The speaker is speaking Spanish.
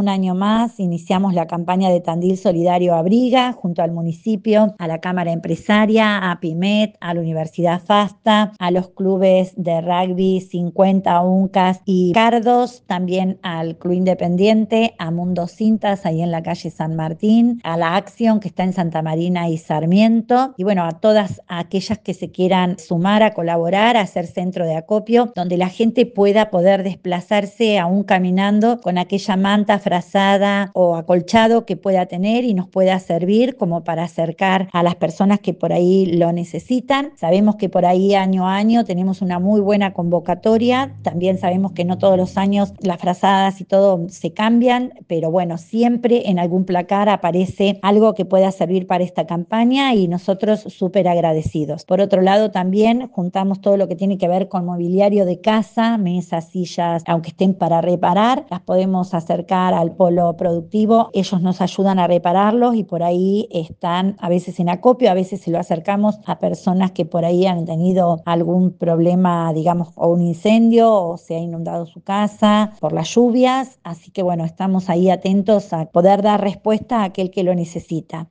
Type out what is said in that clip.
un año más iniciamos la campaña de Tandil Solidario Abriga junto al municipio, a la Cámara Empresaria, a PIMET, a la Universidad FASTA, a los clubes de rugby 50, UNCAS y Cardos, también al Club Independiente, a Mundo Cintas ahí en la calle San Martín, a la Acción que está en Santa Marina y Sarmiento, y bueno, a todas aquellas que se quieran sumar a colaborar, a hacer centro de acopio, donde la gente pueda poder desplazarse aún caminando con aquella manta, frazada o acolchado que pueda tener y nos pueda servir como para acercar a las personas que por ahí lo necesitan. Sabemos que por ahí año a año tenemos una muy buena convocatoria, también sabemos que no todos los años las frazadas y todo se cambian, pero bueno, siempre en algún placar aparece algo que pueda servir para esta campaña y nosotros súper agradecidos. Por otro lado, también juntamos todo lo que tiene que ver con mobiliario de casa, mesas, sillas, aunque estén para reparar, las podemos acercar al polo productivo, ellos nos ayudan a repararlos y por ahí están a veces en acopio, a veces se lo acercamos a personas que por ahí han tenido algún problema, digamos, o un incendio o se ha inundado su casa por las lluvias, así que bueno, estamos ahí atentos a poder dar respuesta a aquel que lo necesita.